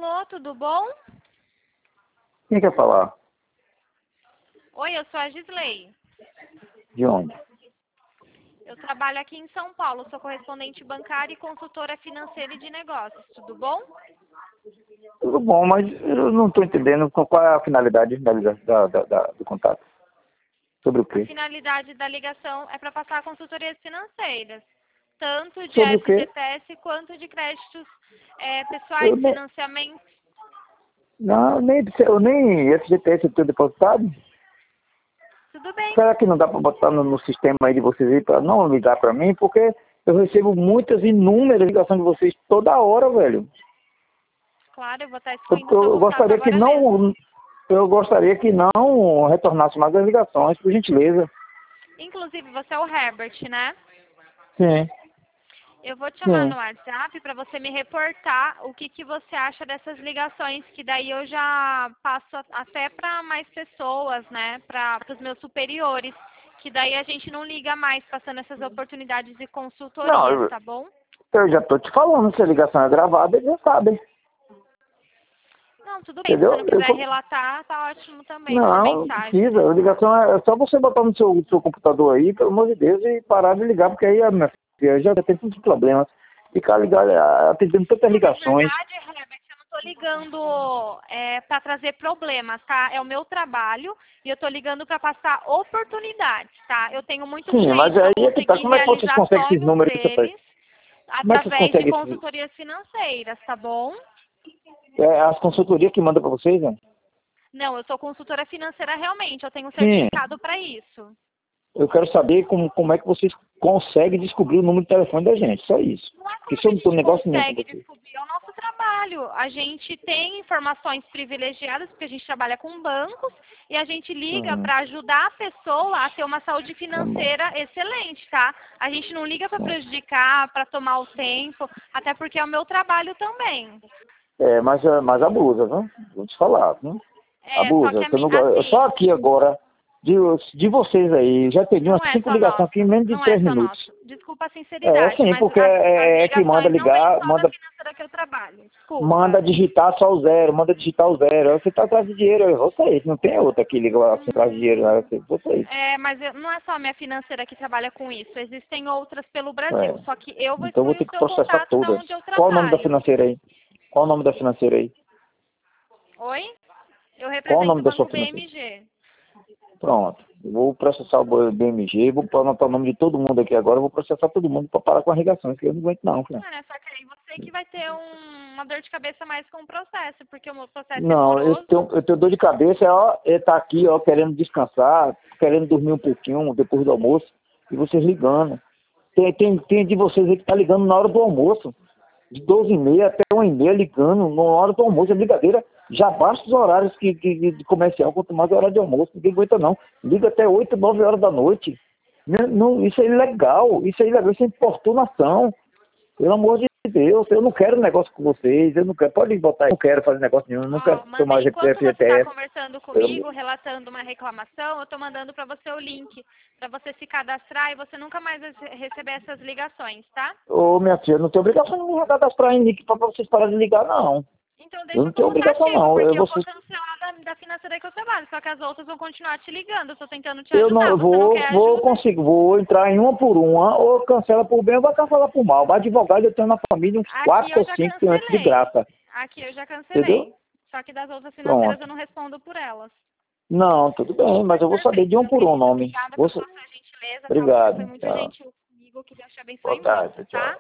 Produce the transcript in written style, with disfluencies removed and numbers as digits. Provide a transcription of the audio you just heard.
Alô, tudo bom? Quem quer falar? Oi, eu sou a Gisley. De onde? Eu trabalho aqui em São Paulo, sou correspondente bancária e consultora financeira e de negócios, tudo bom? Tudo bom, mas eu não estou entendendo qual é a finalidade do contato. Sobre o A quê? finalidade da ligação é para passar consultorias financeiras, tanto de Sobre o quê? FGTS quanto de créditos Eu pessoais, nem, financiamentos. não, nem FGTS eu tenho depositado. Tudo bem, Será que não dá para botar no sistema aí de vocês aí para não ligar para mim? Porque eu recebo muitas, inúmeras ligações de vocês toda hora, velho. claro, eu vou estar Eu, excluindo o seu eu contato gostaria que agora mesmo. não, eu gostaria que não retornasse mais as ligações, por gentileza. Inclusive, você é o Herbert, né? Sim, Eu vou te chamar no sim. WhatsApp para você me reportar o que você acha dessas ligações, que daí eu já passo até para mais pessoas, né? Para os meus superiores, que daí a gente não liga mais passando essas oportunidades de Não, consultorias, tá bom? eu já tô te falando, se a ligação é gravada, eles já sabem. Não, tudo bem. Se você Entendeu? não quiser relatar, tá ótimo também por Não, não mensagem. precisa. A ligação é só você botar no seu computador aí, pelo amor de Deus, e parar de ligar, porque aí a minha filha já tem tantos problemas. Ficar ligado, atendendo tantas Não, na ligações. verdade, Herbert, eu não estou ligando para trazer problemas, tá? É o meu trabalho e eu estou ligando para passar oportunidades, tá? Eu tenho muitos Sim, mas clientes que eu aí é que tá. consegui Como é que vocês realizar conseguem esses sonhos números? deles Como é que vocês através de conseguem esses, consultorias financeiras, tá bom? as consultorias que mandam para vocês, né? Não, eu sou consultora financeira realmente, eu tenho um Sim, certificado para isso. eu quero saber como é que vocês conseguem descobrir o número de telefone da gente, só isso. Não é Porque como se que eu a não tô gente negócio nenhum com consegue vocês. descobrir, é o nosso trabalho. A gente tem informações privilegiadas, porque a gente trabalha com bancos, e a gente liga Uhum, para ajudar a pessoa a ter uma saúde tá bom. financeira excelente, tá? A gente não liga para prejudicar, para tomar o tempo, até porque é o meu trabalho também. Mas abusa, viu? Vou te falar, viu? É, só que Abusa. Você não, só assim, aqui agora, de vocês aí, já perdi umas não é 5 só ligações aqui em nosso, menos de não é 3 só minutos. nosso. Desculpa a É, sinceridade, sim, mas porque as é que manda ligações não vêm ligar, só da financeira que eu trabalho. manda Desculpa. digitar só o zero, manda digitar o zero. Aí você tá atrás de dinheiro, é vocês, não tem outra que liga assim atrás de dinheiro, né? Vocês. É, mas não é só a minha financeira que trabalha com isso. Existem outras pelo Brasil. É. Só que eu vou Então eu vou excluir ter o que seu processar contato da todas. onde eu Qual o nome da trabalho. financeira aí? Qual o nome da financeira aí? Oi? Eu Qual o represento nome o da sua Banco financeira? BMG. Pronto. Eu vou processar o BMG, vou anotar o nome de todo mundo aqui agora, eu vou processar todo mundo para parar com a irrigação, que eu não aguento não, cara. É, só que aí você que vai ter uma dor de cabeça mais com o processo, porque o meu processo é Não, moroso. eu tenho dor de cabeça, ó, ele tá aqui, ó, querendo descansar, querendo dormir um pouquinho depois do almoço, e vocês ligando. Tem de vocês aí que tá ligando na hora do almoço, de 12h30 até 1h30 ligando, na hora do almoço, é brincadeira. Já basta os horários de comercial, quanto mais o horário de almoço, ninguém aguenta não. Liga até 8, 9 horas da noite. Não, isso é ilegal, isso é importunação. Pelo amor de Deus, eu não quero negócio com vocês, eu não quero, pode botar aí, eu não quero fazer negócio nenhum, eu não quero Ó, tomar mandei, enquanto você está FGTS. conversando Pelo amor- comigo, relatando uma reclamação, eu estou mandando para você o link para você se cadastrar e você nunca mais receber essas ligações, tá? Ô, minha filha, eu não tenho obrigação de me cadastrar em Nick para vocês pararem de ligar, não. Então Eu deixa não tenho como tá obrigação, ativo, não. porque eu vou cancelar da financeira que eu trabalho, só que as outras vão continuar te ligando. Eu estou tentando te Eu não ajudar. eu Você não vou, quer vou ajuda? consigo, vou entrar em uma por uma, ou cancela por bem ou vai cancelar por mal. Mas advogado eu tenho na família uns Aqui 4 eu ou já 5 antes de cancelei. graça, Aqui eu já entendeu? cancelei. Só que das outras financeiras eu Pronto. não respondo por elas. Não, tudo bem, mas Mas eu vou saber perfeito, de um meu por um querido. nome. Obrigada pela sua gentileza, tá? Você foi Obrigado. muito Tchau. gentil comigo. Que Deus te Boa abençoe muito, tarde, tchau. tá?